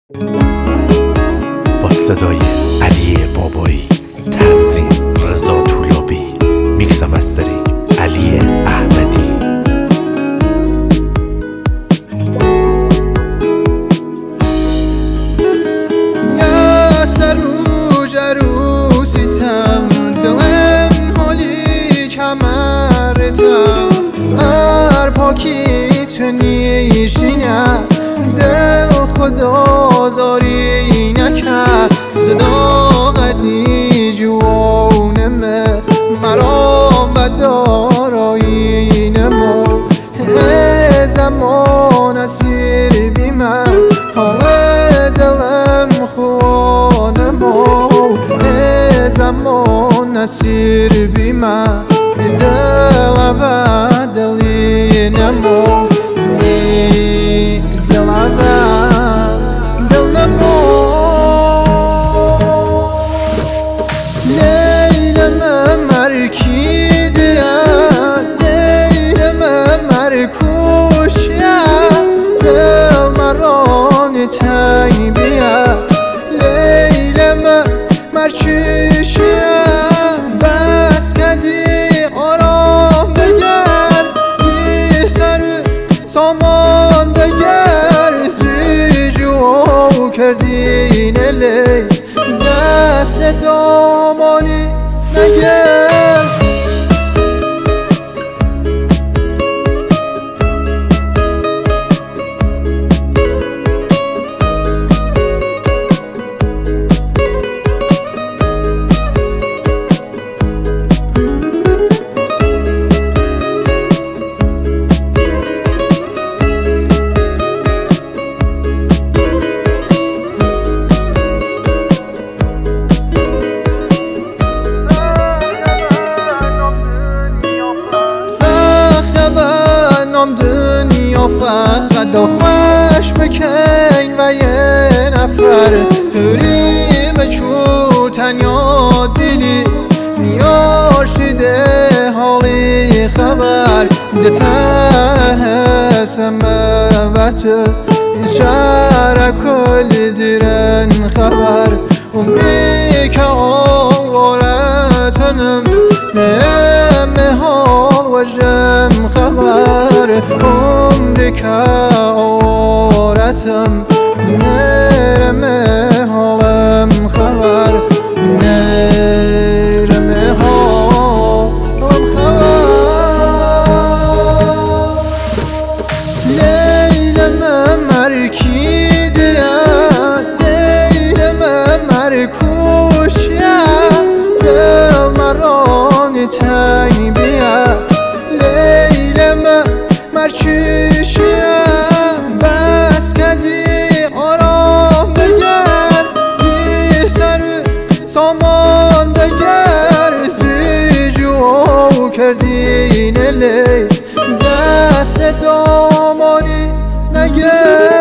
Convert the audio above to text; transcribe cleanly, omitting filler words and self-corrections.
با صدای علی بابایی، تنظیم رضا طولابی، میکس مسترینگ علی احمدی. یا سروج عروسیتم دلم حالی کمرتم ار پاکی تو نیشینه دل خدا زاری نکرد صداقتی جوانمه مرا بدارایی نمو زمان اسیر بی من حال دلم خوانمو زمان اسیر بی من دل و دلی نمو تنگ بیا لیلم مرچشیا بس کدی آرام بگر دی سر سامان بگر زیجو کردین لی دست دامانی نگر دنیا فقط خوش بکن و یه نفر توری بچو تنیا دیلی نیاش دیده حالی خبر ده ته سموت شهر کل دیرن خبر عمری که آورتنم نرم حال و جم خبر عمری که آورتم نرم حالم خبر نرم حالم خبر لیلم مرکیده لیلم مرکوشیه دل مرانی تنگ بیا لیلم مرچشیه بس کدی آرام بگر دی سر سامان بگر زیجو کردین لی دست دامانی نگر